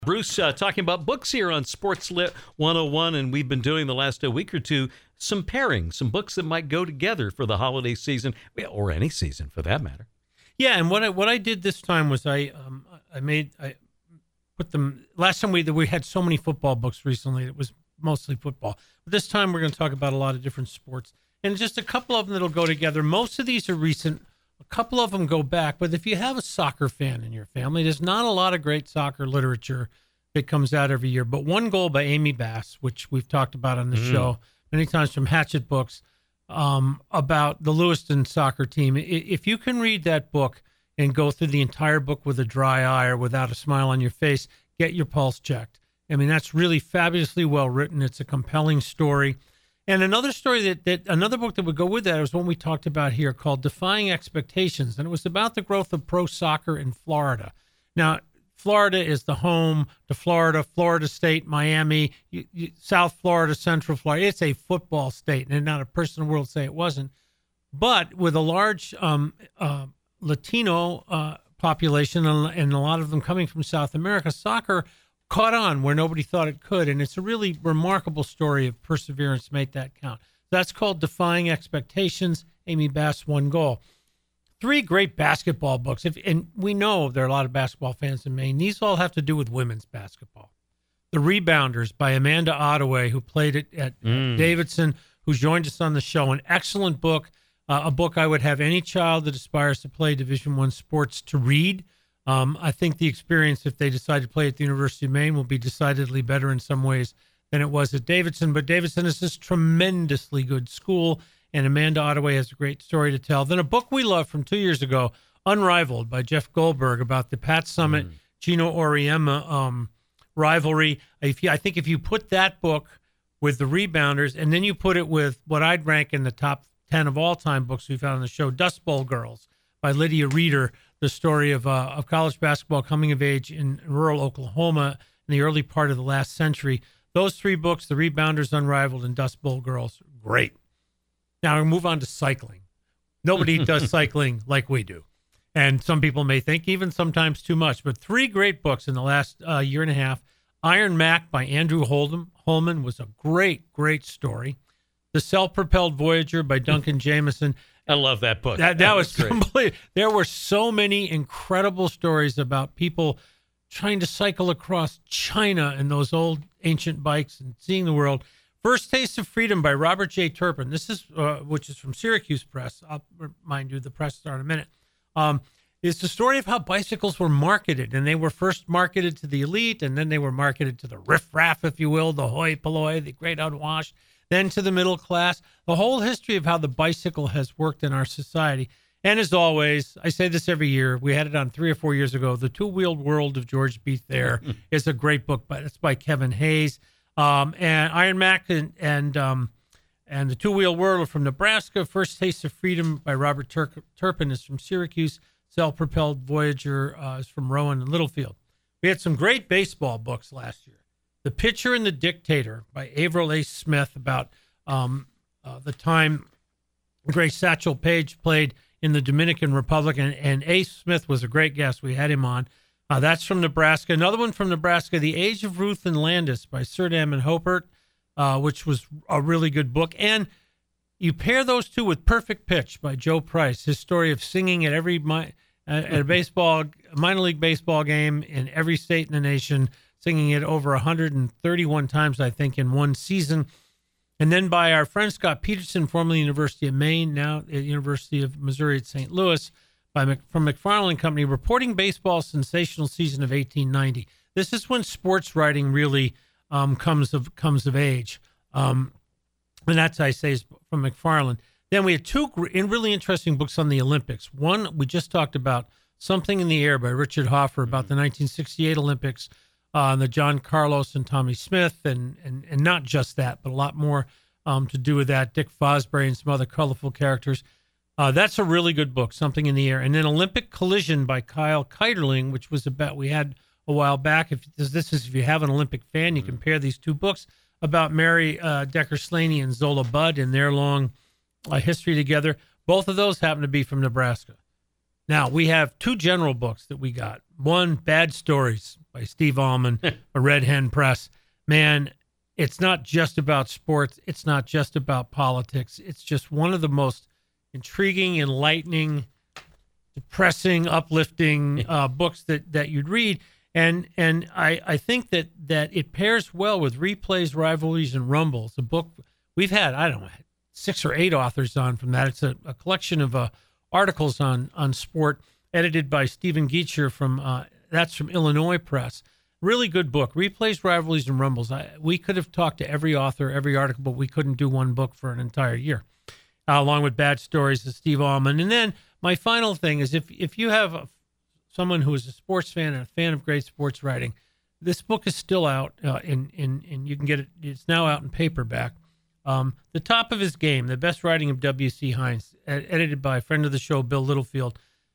Bruce, talking about books here on Sports Lit 101, and we've been doing the last week or two some pairings, some books that might go together for the holiday season, or any season for that matter. Yeah, and what I did this time was I put them. Last time we had so many football books recently, it was mostly football. But this time we're going to talk about a lot of different sports, and just a couple of them that'll go together. Most of these are recent. A couple of them go back, but if you have a soccer fan in your family, there's not a lot of great soccer literature that comes out every year. But One Goal by Amy Bass, which we've talked about on the show many times from Hatchet Books, about the Lewiston soccer team. If you can read that book and go through the entire book with a dry eye or without a smile on your face, get your pulse checked. I mean, that's really fabulously well written. It's a compelling story. And another story another book that would go with that was one we talked about here called Defying Expectations. And it was about the growth of pro soccer in Florida. Now, Florida is the home to Florida, Florida State, Miami, South Florida, Central Florida. It's a football state, and not a person in the world say it wasn't. But with a large Latino population and a lot of them coming from South America, soccer caught on where nobody thought it could, and it's a really remarkable story of perseverance to make that count. That's called Defying Expectations, Amy Bass, One Goal. 3 great basketball books, and we know there are a lot of basketball fans in Maine. These all have to do with women's basketball. The Rebounders by Amanda Ottaway, who played it at Davidson, who joined us on the show. An excellent book, a book I would have any child that aspires to play Division I sports to read. I think the experience, if they decide to play at the University of Maine, will be decidedly better in some ways than it was at Davidson. But Davidson is this tremendously good school, and Amanda Ottaway has a great story to tell. Then a book we love from 2 years ago, Unrivaled by Jeff Goldberg, about the Pat Summitt, Gino Auriemma rivalry. I think if you put that book with The Rebounders, and then you put it with what I'd rank in the top 10 of all-time books we found on the show, Dust Bowl Girls by Lydia Reeder, the story of college basketball coming of age in rural Oklahoma in the early part of the last century. Those 3 books, The Rebounders, Unrivaled, and Dust Bowl Girls, great. Now we'll move on to cycling. Nobody does cycling like we do. And some people may think even sometimes too much. But 3 great books in the last year and a half. Iron Mac by Andrew Holman was a great, great story. The Self-Propelled Voyager by Duncan Jameson. I love that book. That was complete. There were so many incredible stories about people trying to cycle across China in those old ancient bikes and seeing the world. First Taste of Freedom by Robert J. Turpin. This is, which is from Syracuse Press. I'll remind you, the press start in a minute. It's the story of how bicycles were marketed, and they were first marketed to the elite, and then they were marketed to the riffraff, if you will, the hoi polloi, the great unwashed, then to the middle class. The whole history of how the bicycle has worked in our society. And as always, I say this every year, we had it on 3 or 4 years ago, The Two-Wheeled World of George B. Thayer is a great book, but it's by Kevin Hayes. And Iron Mac and The Two-Wheeled World are from Nebraska. First Taste of Freedom by Robert Turpin is from Syracuse. Self-Propelled Voyager is from Rowan and Littlefield. We had some great baseball books last year. The Pitcher and the Dictator by Averill A. Smith, about the time Grace Satchel Paige played in the Dominican Republic, and A. Smith was a great guest. We had him on. That's from Nebraska. Another one from Nebraska, The Age of Ruth and Landis by Sir Damon Hopert, which was a really good book. And you pair those two with Perfect Pitch by Joe Price, his story of singing at every at a minor league baseball game in every state in the nation, singing it over 131 times, I think, in one season. And then by our friend Scott Peterson, formerly University of Maine, now at University of Missouri at St. Louis, from McFarland Company, Reporting Baseball's Sensational Season of 1890. This is when sports writing really comes of age. And that's, I say, is from McFarland. Then we had 2 really interesting books on the Olympics. One, we just talked about, Something in the Air by Richard Hoffer, about the 1968 Olympics, the John Carlos and Tommy Smith, and not just that, but a lot more to do with that. Dick Fosbury and some other colorful characters. That's a really good book, Something in the Air. And then Olympic Collision by Kyle Keiderling, which was about, we had a while back. If you have an Olympic fan, you compare these 2 books about Mary Decker Slaney and Zola Budd and their long history together. Both of those happen to be from Nebraska. Now, we have two general books that we got. One, Bad Stories by Steve Allman, a Red Hen Press. Man, it's not just about sports. It's not just about politics. It's just one of the most intriguing, enlightening, depressing, uplifting books that you'd read. And I think that it pairs well with Replays, Rivalries, and Rumbles, a book we've had, 6 or 8 authors on from that. It's a collection of articles on sport, edited by Stephen Geacher from Illinois Press. Really good book. Replays, Rivalries, and Rumbles. We could have talked to every author, every article, but we couldn't do one book for an entire year, along with Bad Stories of Steve Allman. And then my final thing is if you have someone who is a sports fan and a fan of great sports writing, this book is still out, and you can get it. It's now out in paperback. The Top of His Game, the best writing of W.C. Hines, edited by a friend of the show, Bill Littlefield.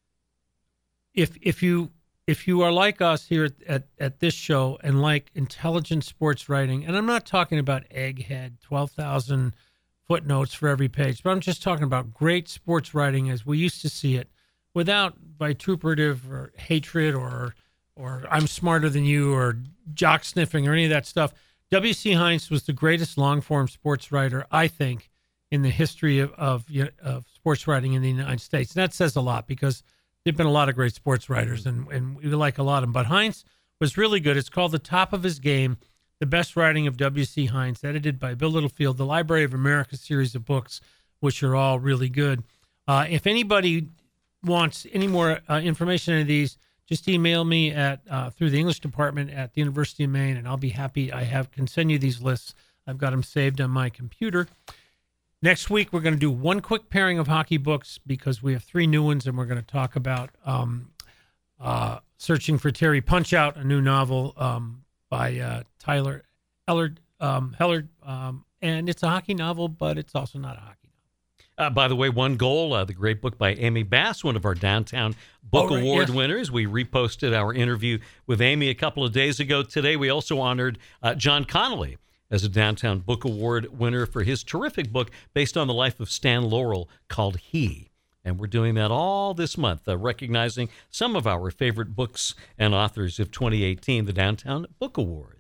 If you are like us here at this show and like intelligent sports writing, and I'm not talking about egghead 12,000 footnotes for every page, but I'm just talking about great sports writing as we used to see it, without vituperative or hatred or I'm smarter than you or jock sniffing or any of that stuff. W.C. Hines was the greatest long-form sports writer, I think, in the history of sports writing in the United States. And that says a lot because there have been a lot of great sports writers, and we like a lot of them. But Hines was really good. It's called The Top of His Game, the best writing of W.C. Hines, edited by Bill Littlefield, the Library of America series of books, which are all really good. If anybody wants any more information on these, just email me at through the English department at the University of Maine, and I'll be happy. Can send you these lists. I've got them saved on my computer. Next week, we're going to do one quick pairing of hockey books because we have 3 new ones, and we're going to talk about Searching for Terry Punch-Out, a new novel by Tyler Hellard, and it's a hockey novel, but it's also not a hockey. By the way, One Goal, the great book by Amy Bass, one of our Downtown Book Award winners. We reposted our interview with Amy a couple of days ago. Today, we also honored John Connolly as a Downtown Book Award winner for his terrific book based on the life of Stan Laurel called He. And we're doing that all this month, recognizing some of our favorite books and authors of 2018, the Downtown Book Award.